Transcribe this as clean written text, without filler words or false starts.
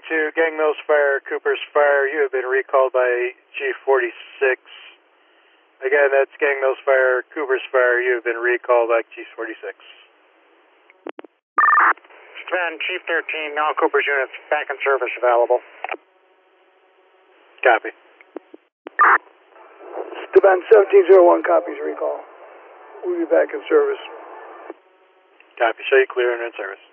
to Gang Mills Fire, Cooper's Fire. You have been recalled by G46. Again, that's Gang Mills Fire, Cooper's Fire. You have been recalled by G46. Van, Chief 13, now Cooper's units back in service available. Copy. Devon 1701 copies recall. We'll be back in service. Copy. Show you clear and in service.